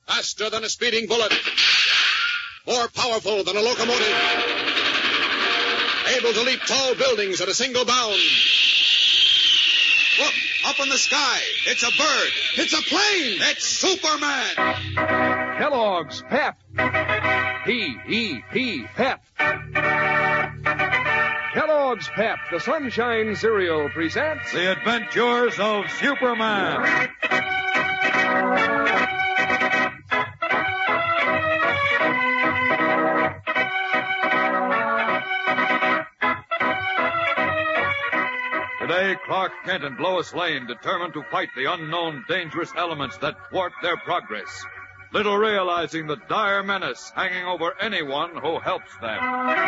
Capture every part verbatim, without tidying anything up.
Faster than a speeding bullet. More powerful than a locomotive. Able to leap tall buildings at a single bound. Look, up in the sky. It's a bird. It's a plane. It's Superman. Kellogg's Pep. P E P, Pep. Kellogg's Pep, the Sunshine Cereal, presents The Adventures of Superman. Today, Clark Kent and Lois Lane determined to fight the unknown dangerous elements that thwart their progress, little realizing the dire menace hanging over anyone who helps them.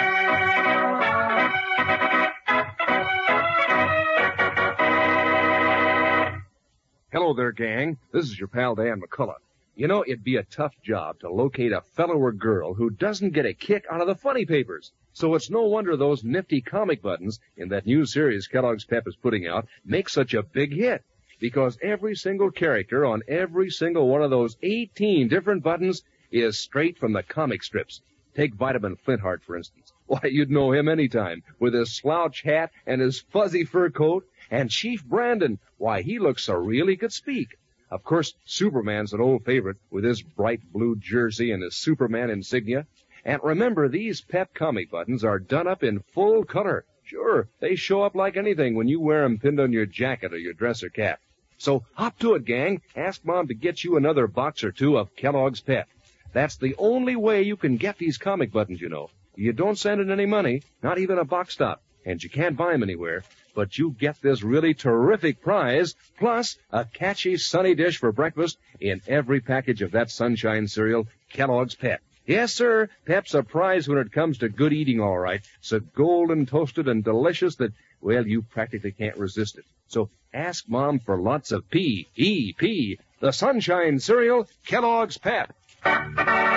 Hello there, gang. This is your pal Dan McCullough. You know, it'd be a tough job to locate a fellow or girl who doesn't get a kick out of the funny papers. So it's no wonder those nifty comic buttons in that new series Kellogg's Pep is putting out make such a big hit. Because every single character on every single one of those eighteen different buttons is straight from the comic strips. Take Vitamin Flintheart, for instance. Why, you'd know him anytime, with his slouch hat and his fuzzy fur coat. And Chief Brandon, why, he looks so real he could speak. Of course, Superman's an old favorite with his bright blue jersey and his Superman insignia. And remember, these Pep comic buttons are done up in full color. Sure, they show up like anything when you wear them pinned on your jacket or your dress or cap. So hop to it, gang. Ask Mom to get you another box or two of Kellogg's Pep. That's the only way you can get these comic buttons, you know. You don't send in any money, not even a box stop, and you can't buy them anywhere. But you get this really terrific prize, plus a catchy sunny dish for breakfast in every package of that sunshine cereal, Kellogg's Pep. Yes, sir, Pep's a prize when it comes to good eating, all right. So golden toasted and delicious that, well, you practically can't resist it. So ask Mom for lots of P E P, the sunshine cereal, Kellogg's Pep. And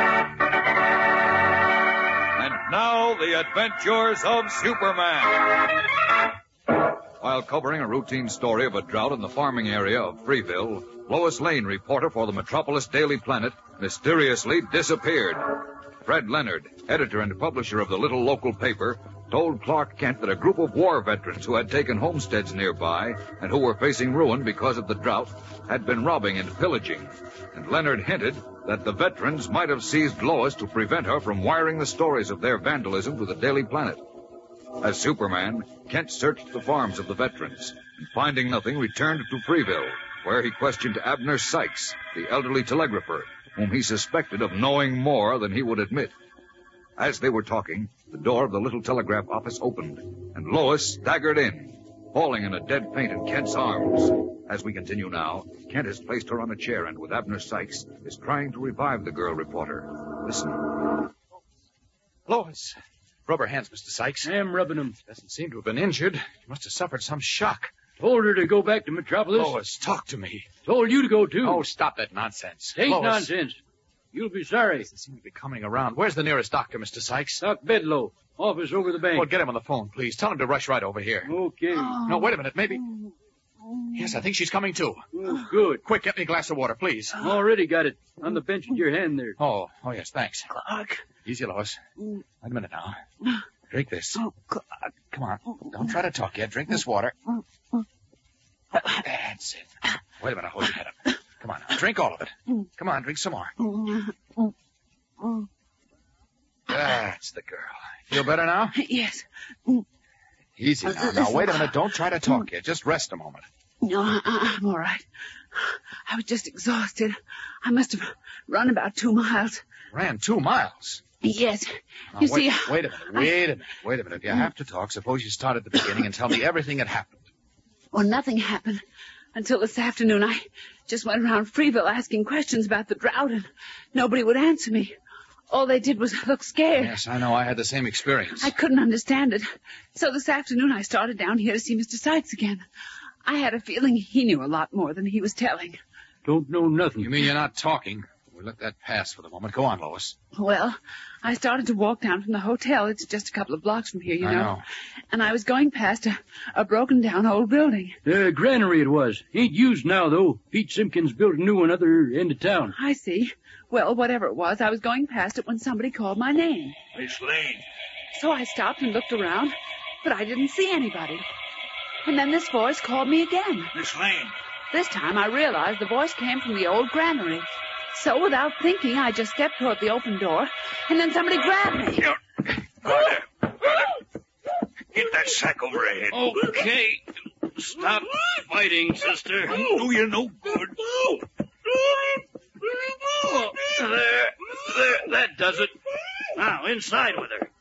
now, the Adventures of Superman. While covering a routine story of a drought in the farming area of Freeville, Lois Lane, reporter for the Metropolis Daily Planet, mysteriously disappeared. Fred Leonard, editor and publisher of the little local paper, told Clark Kent that a group of war veterans who had taken homesteads nearby and who were facing ruin because of the drought had been robbing and pillaging. And Leonard hinted that the veterans might have seized Lois to prevent her from wiring the stories of their vandalism to the Daily Planet. As Superman, Kent searched the farms of the veterans, and finding nothing, returned to Freeville, where he questioned Abner Sykes, the elderly telegrapher, whom he suspected of knowing more than he would admit. As they were talking, the door of the little telegraph office opened, and Lois staggered in, falling in a dead faint in Kent's arms. As we continue now, Kent has placed her on a chair and, with Abner Sykes, is trying to revive the girl reporter. Listen. Lois. Rub her hands, Mister Sykes. I'm rubbing them. Doesn't seem to have been injured. She must have suffered some shock. Told her to go back to Metropolis. Lois, talk to me. Told you to go, too. Oh, stop that nonsense. It ain't Lois. nonsense. You'll be sorry. Doesn't seem to be coming around. Where's the nearest doctor, Mister Sykes? Doc Bedlow. Office over the bank. Well, get him on the phone, please. Tell him to rush right over here. Okay. No, wait a minute. Maybe... Yes, I think she's coming, too. Oh, good. Quick, get me a glass of water, please. Already got it. On the bench in your hand there. Oh, oh, yes, thanks. Clark. Easy, Lois. Wait a minute now. Drink this. Come on. Don't try to talk yet. Drink this water. That's it. Wait a minute. Hold your head up. Come on now. Drink all of it. Come on. Drink some more. That's the girl. Feel better now? Yes. Easy now. Now, wait a minute. Don't try to talk yet. Just rest a moment. No, I- I'm all right. I was just exhausted. I must have run about two miles. Ran two miles. Yes. Now, You wait, see... wait a minute. Wait a minute. Wait a minute. If you have to talk, suppose you start at the beginning and tell me everything that happened. Well, nothing happened until this afternoon. I just went around Freeville asking questions about the drought, and nobody would answer me. All they did was look scared. Yes, I know. I had the same experience. I couldn't understand it. So this afternoon I started down here to see Mister Sykes again. I had a feeling he knew a lot more than he was telling. Don't know nothing. You mean you're not talking? we let that pass for the moment. Go on, Lois. Well, I started to walk down from the hotel. It's just a couple of blocks from here, you I know. know. And I was going past a, a broken-down old building. The uh, granary it was. Ain't used now, though. Pete Simpkins built a new one other end of town. I see. Well, whatever it was, I was going past it when somebody called my name. Miss Lane. So I stopped and looked around, but I didn't see anybody. And then this voice called me again. Miss Lane. This time I realized the voice came from the old granary. So without thinking, I just stepped toward the open door, and then somebody grabbed me. Here. Carter. Carter. Get that sack over her head. Okay. Stop fighting, sister. Do you no good. Oh, there, there, that does it. Now, inside with her.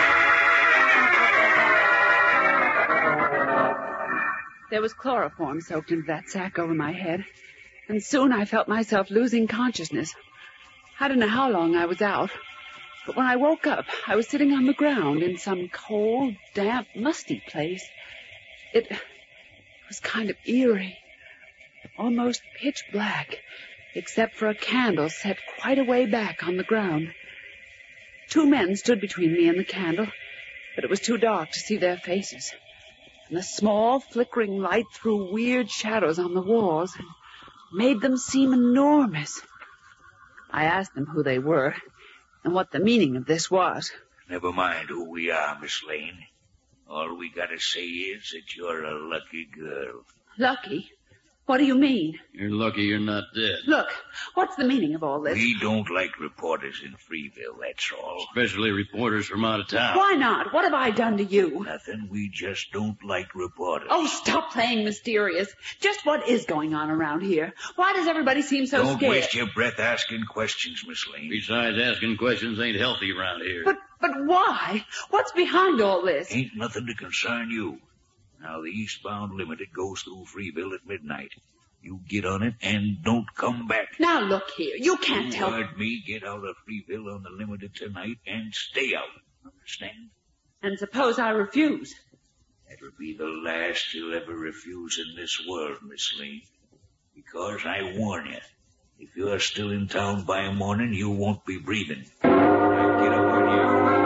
There was chloroform soaked into that sack over my head, and soon I felt myself losing consciousness. I don't know how long I was out, but when I woke up, I was sitting on the ground in some cold, damp, musty place. It was kind of eerie, almost pitch black, except for a candle set quite a way back on the ground. Two men stood between me and the candle, but it was too dark to see their faces. And the small, flickering light threw weird shadows on the walls and made them seem enormous. I asked them who they were and what the meaning of this was. Never mind who we are, Miss Lane. All we gotta say is that you're a lucky girl. Lucky? What do you mean? You're lucky you're not dead. Look, what's the meaning of all this? We don't like reporters in Freeville, that's all. Especially reporters from out of town. Why not? What have I done to you? Nothing, we just don't like reporters. Oh, stop playing mysterious. Just what is going on around here? Why does everybody seem so don't scared? waste your breath asking questions, Miss Lane. Besides, asking questions ain't healthy around here. But, but why? What's behind all this? Ain't nothing to concern you. Now, the eastbound limited goes through Freeville at midnight. You get on it and don't come back. Now look here, you can't you tell... heard me. Get out of Freeville on the limited tonight and stay out. Understand? And suppose I refuse? That'll be the last you'll ever refuse in this world, Miss Lane. Because I warn you, if you're still in town by morning, you won't be breathing. Now get up on your...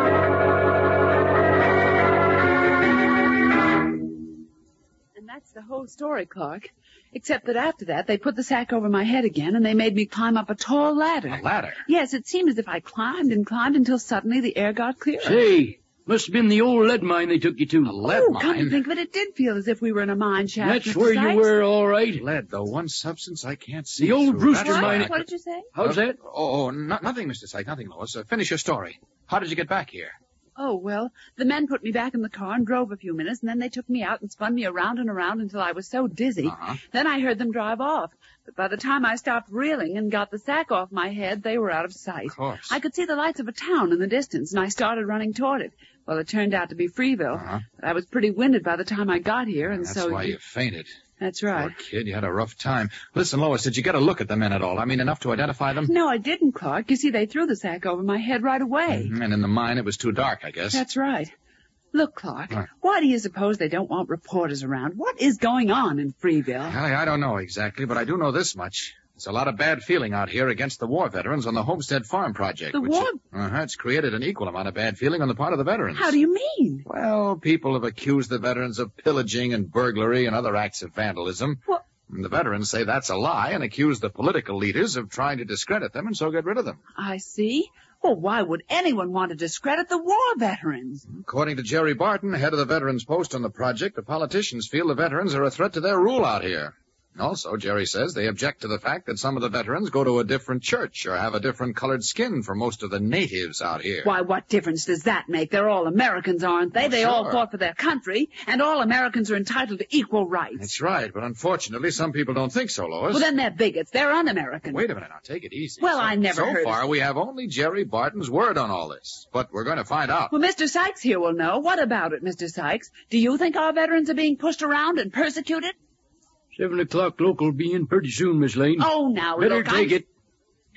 That's the whole story, Clark. Except that after that, they put the sack over my head again, and they made me climb up a tall ladder. A ladder? Yes, it seemed as if I climbed and climbed until suddenly the air got clearer. Say, must have been the old lead mine they took you to. A lead oh, mine? come to think of it, it did feel as if we were in a mine shaft. That's Mister where Sykes. you were, all right. Lead, the one substance I can't see. The old through. Brewster That's mine- right. What did you say? How's that? Oh, oh no, nothing, Mister Sykes, nothing, Lois. Uh, finish your story. How did you get back here? Oh, well, the men put me back in the car and drove a few minutes, and then they took me out and spun me around and around until I was so dizzy. Uh-huh. Then I heard them drive off. But by the time I stopped reeling and got the sack off my head, they were out of sight. Of course. I could see the lights of a town in the distance, and I started running toward it. Well, it turned out to be Freeville. Uh-huh. But I was pretty winded by the time I got here, and That's so... why you fainted. That's right. Poor kid, you had a rough time. Listen, Lois, did you get a look at the men at all? I mean, enough to identify them? No, I didn't, Clark. You see, they threw the sack over my head right away. Mhm, and in the mine, it was too dark, I guess. That's right. Look, Clark, What? why do you suppose they don't want reporters around? What is going on in Freeville? Hallie, I don't know exactly, but I do know this much. There's a lot of bad feeling out here against the war veterans on the Homestead Farm project. The which war? Uh-huh, it's created an equal amount of bad feeling on the part of the veterans. How do you mean? Well, people have accused the veterans of pillaging and burglary and other acts of vandalism. What? And the veterans say that's a lie and accuse the political leaders of trying to discredit them and so get rid of them. I see. Well, why would anyone want to discredit the war veterans? According to Jerry Barton, head of the veterans post on the project, the politicians feel the veterans are a threat to their rule out here. Also, Jerry says they object to the fact that some of the veterans go to a different church or have a different colored skin from most of the natives out here. Why, what difference does that make? They're all Americans, aren't they? Oh, they sure. all fought for their country, and all Americans are entitled to equal rights. That's right, but unfortunately some people don't think so, Lois. Well, then they're bigots. They're un-American. Wait a minute, now take it easy. Well, so, I never So heard far, of- we have only Jerry Barton's word on all this, but we're going to find out. Well, Mister Sykes here will know. What about it, Mister Sykes? Do you think our veterans are being pushed around and persecuted? Seven o'clock local be in pretty soon, Miss Lane. Oh, now, Better look, take I'm... it.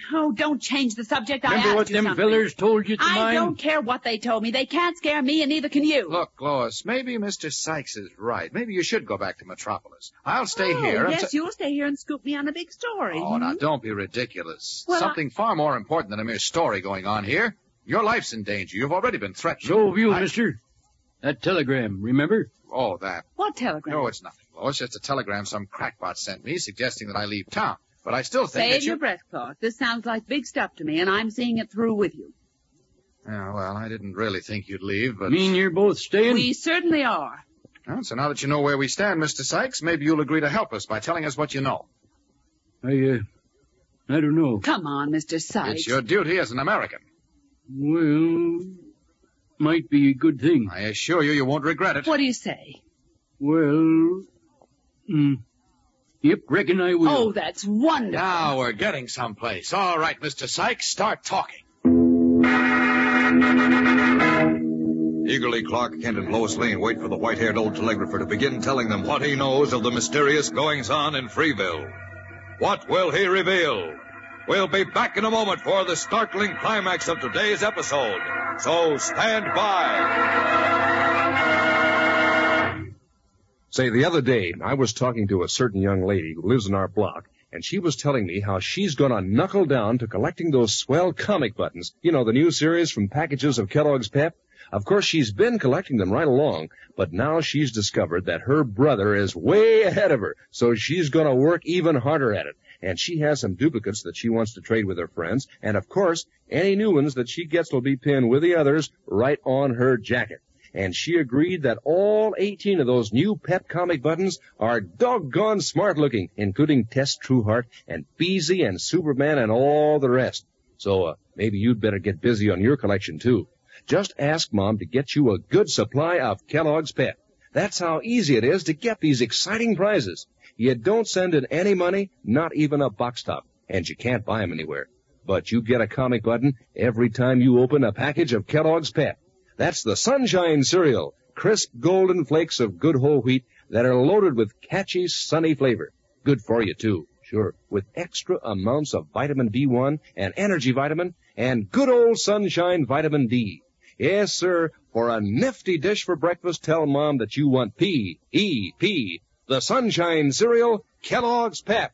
Oh, don't change the subject. I Remember asked what you them something. fellers told you at the I mine? don't care what they told me. They can't scare me, and neither can you. Look, Lois, maybe Mister Sykes is right. Maybe you should go back to Metropolis. I'll stay oh, here. yes, until- you'll stay here and scoop me on a big story. Oh, hmm? now, don't be ridiculous. Well, Something far more important than a mere story going on here. Your life's in danger. You've already been threatened. So have you, I- mister. That telegram, remember? Oh, that. What telegram? No, it's nothing, Lois. Just a telegram some crackpot sent me suggesting that I leave town. But I still think Save that you... your breath, Clark. This sounds like big stuff to me, and I'm seeing it through with you. Yeah, well, I didn't really think you'd leave, but... Mean you're both staying? We certainly are. Well, so now that you know where we stand, Mister Sykes, maybe you'll agree to help us by telling us what you know. I, uh, I don't know. Come on, Mister Sykes. It's your duty as an American. Well, might be a good thing. I assure you, you won't regret it. What do you say? Well, mm, yep, reckon I will. Oh, that's wonderful. Now we're getting someplace. All right, Mister Sykes, start talking. Eagerly, Clark Kent and Lois Lane wait for the white-haired old telegrapher to begin telling them what he knows of the mysterious goings-on in Freeville. What will he reveal? We'll be back in a moment for the startling climax of today's episode. So stand by. Say, the other day, I was talking to a certain young lady who lives in our block, and she was telling me how she's gonna knuckle down to collecting those swell comic buttons. You know, the new series from packages of Kellogg's Pep? Of course, she's been collecting them right along, but now she's discovered that her brother is way ahead of her, so she's gonna work even harder at it. And she has some duplicates that she wants to trade with her friends, and of course, any new ones that she gets will be pinned with the others right on her jacket. And she agreed that all eighteen of those new Pep comic buttons are doggone smart-looking, including Tess Trueheart and Beezy and Superman and all the rest. So uh, maybe you'd better get busy on your collection, too. Just ask Mom to get you a good supply of Kellogg's Pep. That's how easy it is to get these exciting prizes. You don't send in any money, not even a box top, and you can't buy them anywhere. But you get a comic button every time you open a package of Kellogg's Pep. That's the Sunshine cereal, crisp golden flakes of good whole wheat that are loaded with catchy, sunny flavor. Good for you, too, sure, with extra amounts of vitamin B one and energy vitamin and good old Sunshine vitamin D. Yes, sir, for a nifty dish for breakfast, tell Mom that you want P E P, the Sunshine cereal, Kellogg's Pep.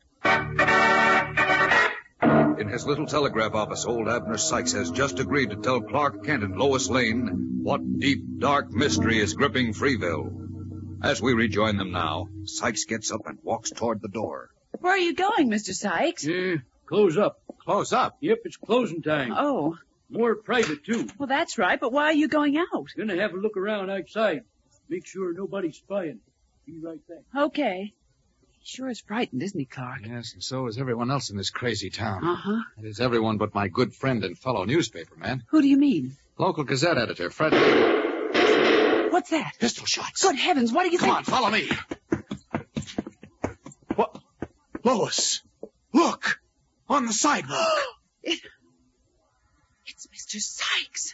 In his little telegraph office, old Abner Sykes has just agreed to tell Clark Kent and Lois Lane what deep, dark mystery is gripping Freeville. As we rejoin them now, Sykes gets up and walks toward the door. Where are you going, Mister Sykes? Yeah, close up. Close up. Yep, it's closing time. Oh, More private, too. well, that's right, but why are you going out? Gonna have a look around outside. Make sure nobody's spying. Be right back. Okay. He sure is frightened, isn't he, Clark? Yes, and so is everyone else in this crazy town. Uh-huh. It is everyone but my good friend and fellow newspaper man. Who do you mean? Local Gazette editor, Fred... What's that? Pistol shots. Good heavens, what do you Come think? on, follow me. What? Lois, look! On the sidewalk. It, it's Mister Sykes.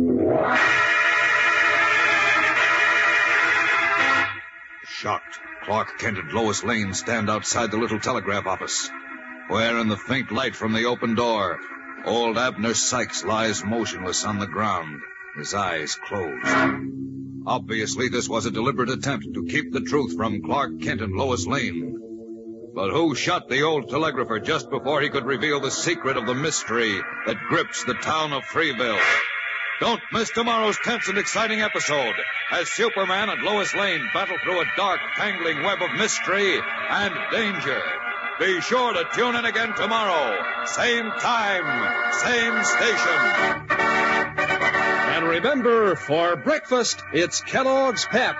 Shocked, Clark Kent and Lois Lane stand outside the little telegraph office, where in the faint light from the open door, old Abner Sykes lies motionless on the ground, his eyes closed. Obviously, this was a deliberate attempt to keep the truth from Clark Kent and Lois Lane. But who shot the old telegrapher just before he could reveal the secret of the mystery that grips the town of Freeville? Don't miss tomorrow's tense and exciting episode as Superman and Lois Lane battle through a dark, tangling web of mystery and danger. Be sure to tune in again tomorrow. Same time, same station. And remember, for breakfast, it's Kellogg's Pep.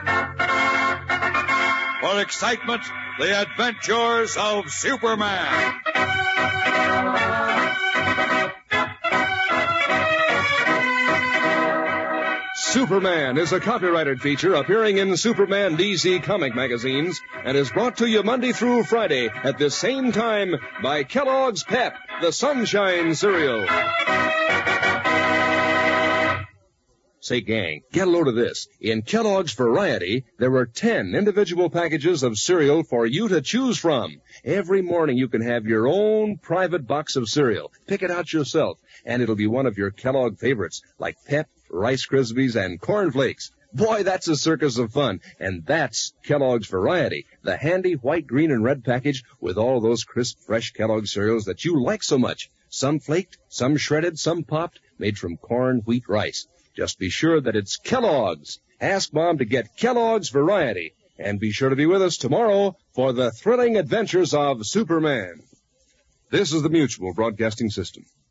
For excitement, the adventures of Superman. Superman is a copyrighted feature appearing in Superman D C comic magazines and is brought to you Monday through Friday at this same time by Kellogg's Pep, the Sunshine cereal. Say, gang, get a load of this. In Kellogg's Variety, there are ten individual packages of cereal for you to choose from. Every morning you can have your own private box of cereal. Pick it out yourself, and it'll be one of your Kellogg favorites, like Pep, Rice Krispies, and Corn Flakes. Boy, that's a circus of fun, and that's Kellogg's Variety, the handy white, green, and red package with all those crisp, fresh Kellogg cereals that you like so much. Some flaked, some shredded, some popped, made from corn, wheat, rice. Just be sure that it's Kellogg's. Ask Mom to get Kellogg's Variety, and be sure to be with us tomorrow for the thrilling adventures of Superman. This is the Mutual Broadcasting System.